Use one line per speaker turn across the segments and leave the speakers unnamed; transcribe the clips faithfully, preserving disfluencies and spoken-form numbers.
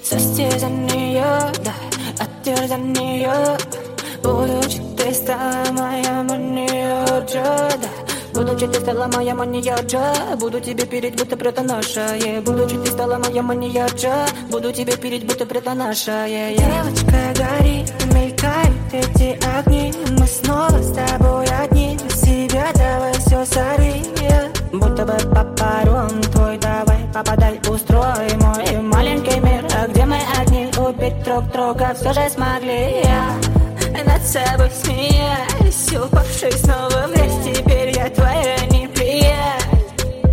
состязание, да, оттерзание. Будучи ты стала моя маньяджа, да. Будучи ты стала моя маньяджа, буду тебе переть, будто прета наша, yeah. Будучи ты стала моя маньяджа, буду тебе переть, будто прета наша, yeah, yeah. Девочка горит, мелькают эти огни, мы снова с тобой одни, себя давай все сорви, yeah. Будто бы папарон твой, давай попадай, устрой мой маленький мир. А где мы одни, убить друг друга все же смогли, yeah. Над собой смеясь, упавший снова в грязь. Теперь я твоя неприязнь.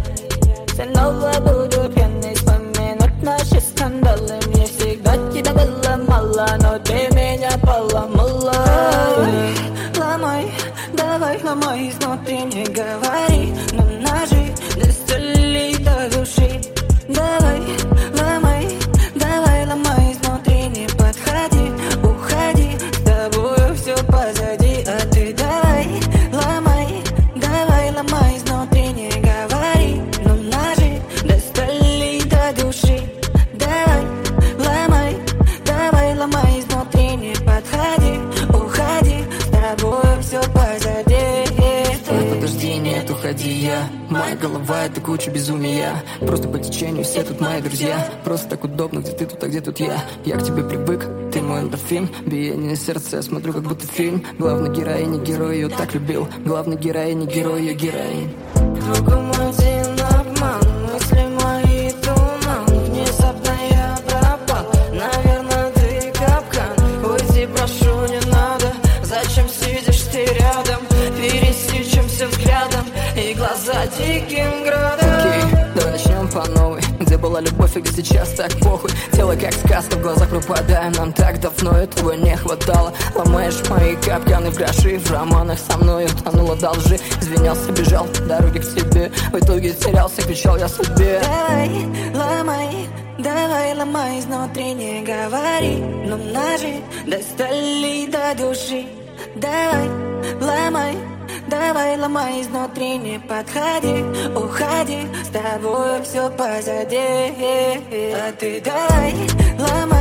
Снова буду пьяный вспоминать наши скандалы. Мне всегда тебя было мало, но ты меня поломала. Давай, ломай, давай ломай изнутри, не говори. Но ножи достали до души. Давай, ломай, давай ломай изнутри, не подходи, уходи. Все позади, а ты давай, ломай, давай, ломай изнутри, не говори. Но ножи достали до души. Давай, ломай, давай, ломай изнутри, не подходи, уходи. С тобой все позади.
Стой, подожди, нет, уходи я. Моя голова — это куча безумия. Просто по течению все тут мои друзья. Просто так удобно, где ты тут, а где тут я. Я к тебе привык, ты мой эндорфин. Биение сердца, я смотрю, как будто фильм. Главный героиня, герой ее так любил. Главный героиня, герой ее героинь.
Кругом один обман, мысли мои туман. Внезапно я пропал, наверное, ты капкан. Уйди, прошу, не надо. Зачем сидишь ты рядом? Пересечемся взглядом и глаза диким градом.
Окей, давай начнем по новой. Где была любовь, и где сейчас так похуй. Тело как сказка, в глазах пропадаем. Нам так давно этого не хватало. Ломаешь мои капканы в гроши. В романах со мной утонула до лжи. Извинялся, бежал по дороге к тебе. В итоге терялся, кричал я судьбе.
Давай, ломай, давай, ломай изнутри, не говори. Но ножи достали до души. Давай, ломай, давай, ломай изнутри, не подходи, уходи. С тобой все позади, а ты давай, ломай.